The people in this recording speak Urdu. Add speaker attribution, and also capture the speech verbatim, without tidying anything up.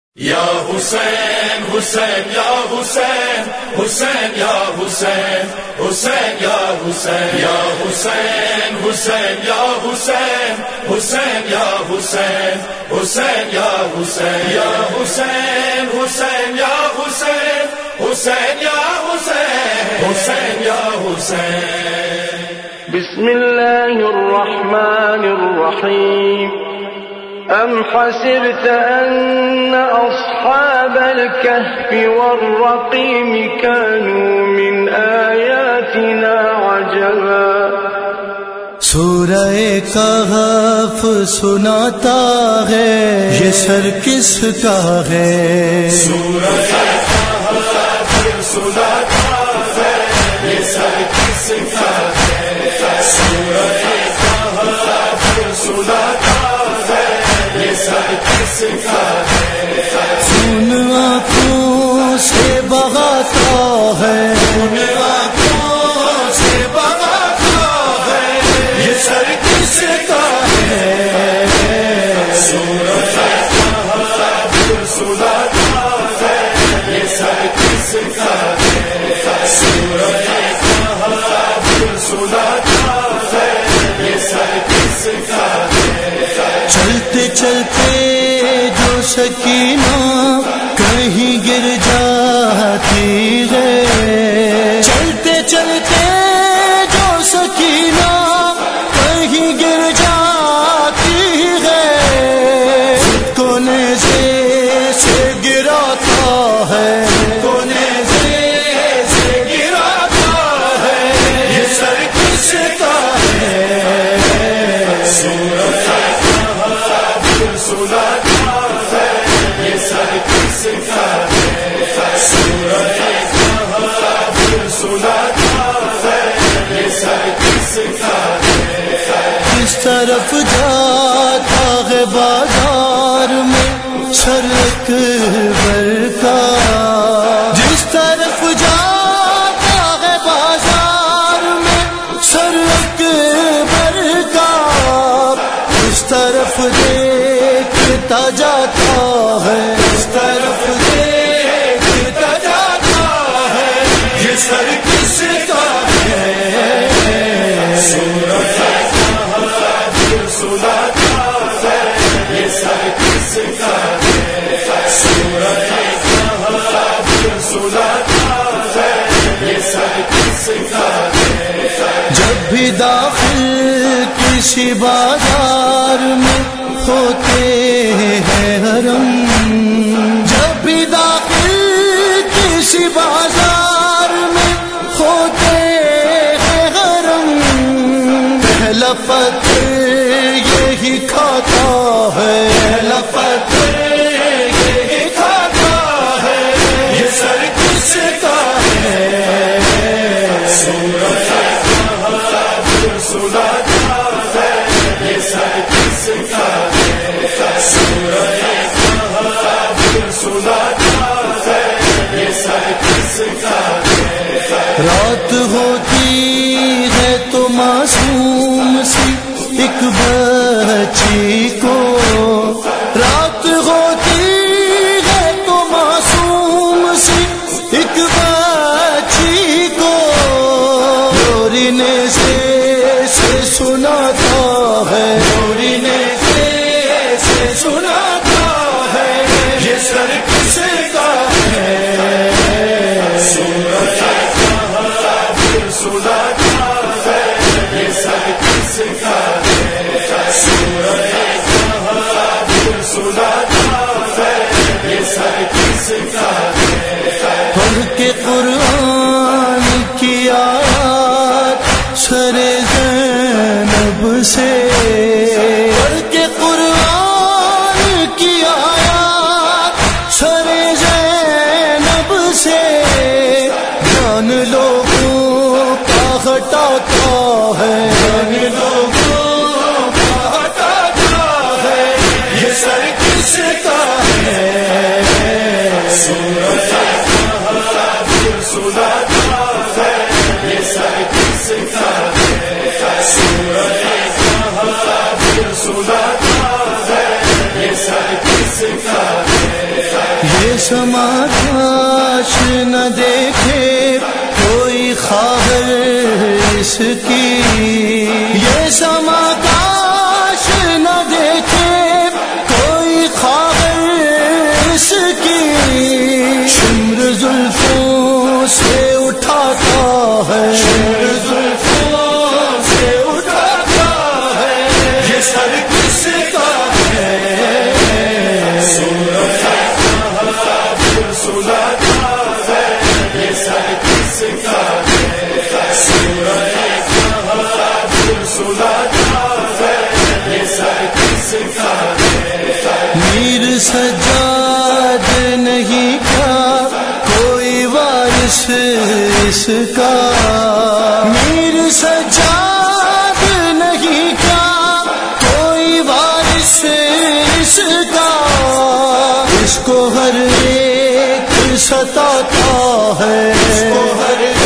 Speaker 1: یا حسین حسین یا حسین حسین یا حسین حسین یا حسین یا حسین حسین یا حسین حسین یا حسین حسین یا حسین یا حسین حسین یا حسین حسین یا حسین حسین یا حسین.
Speaker 2: بسم اللہ الرحمن الرحیم. أم حسبت أن أصحاب الكهف والرقيم كانوا من آياتنا عجبا.
Speaker 3: سورہ کہف سناتا ہے یہ سر کس کا ہے؟
Speaker 1: سورہ کہف سناتا ہے یہ سر کس کا ہے؟ سورہ کہف سناتا سر کس کا ہے؟
Speaker 3: خون آنکھوں سے بہاتا ہے،
Speaker 1: خون آنکھوں سے بہاتا ہے، یہ سر کس کا ہے؟ سورہ کہف سناتا ہے یہ سر کس کا ہے؟ سورہ کہف سناتا ہے یہ سر کس کا ہے؟
Speaker 3: چلتے چلتے جو سکینہ کہیں گر جاتی ہے، چلتے چلتے جو سکینہ کہیں گر جاتی ہے، کونے سے سے گراتا ہے،
Speaker 1: کونے سے سے گراتا ہے، یہ سر کس کا ہے؟ سورہ سناتا ہے یہ سر کس کا ہے؟ سورہ کہف سناتا ہے یہ سر کس کا ہے؟
Speaker 3: کس طرف جاتا ہے بازار میں سرک برکا، جس طرف جاتا ہے بازار میں سرک برکا، اس طرف دیکھتا جاتا ہے،
Speaker 1: اس طرف دیکھتا جاتا ہے، یہ سر کس کا ہے؟ سورہ کہف سناتا ہے یہ سر کس کا ہے؟ سورہ کہف سناتا ہے یہ سر کس کا ہے؟
Speaker 3: جب بھی داخل کسی بازار میں ہوتے ہیں حرم، جب بھی داخل کسی بازار میں ہوتے ہیں حرم، پہلا پتھر یہی کھاتا ہے،
Speaker 1: پہلا پتھر یہی کھاتا ہے، یہ سر کس کا ہے؟ سورہ کہف سناتا ہے یہ سر کس کا ہے؟ سورہ کہف سناتا ہے یہ سر کس کا ہے؟
Speaker 3: رات ہوتی ہے تو معصوم سی ایک بچی کو، رات ہوتی ہے تو معصوم سی ایک بچی کو، رونے سے سے سناتا ہے،
Speaker 1: رونے سے سے سناتا ہے، یہ سر کس کا ہے؟ سورہ کہف سناتا ہے یہ سر کس کا ہے؟ سورہ کہف سناتا ہے یہ سر کس کا ہے؟
Speaker 3: پڑھ کے قرآن کی آیات سر زینب سے، پڑھ کے قرآن کی آیات سر زینب سے، جان لوگوں کا ہٹاتا ہے،
Speaker 1: جان لوگوں کا ہٹاتا ہے، یہ سر کس کا ہے؟ سورہ کہف سناتا ہے یہ سر کس کا ہے؟ سورہ کہف سناتا ہے یہ سر کس کا ہے؟
Speaker 3: سما کاش نہ دیکھے کوئی خبر اس کی، یہ سما کاش نہ دیکھے کوئی خبر اس کی، شمر زلفوں سے اٹھاتا ہے، شمر زلفوں سے اٹھاتا ہے، یہ سر کس کا ہے، سناتا ہے، یہ سر کس کا ہے، سناتا ہے، یہ سر کس کا ہے، میر سجاد نہیں کیا کوئی وارث اس کا، میر سجاد نہیں کیا کوئی وارث اس کا، اس کو ہر ایک ستاتا ہے، اس کو ہر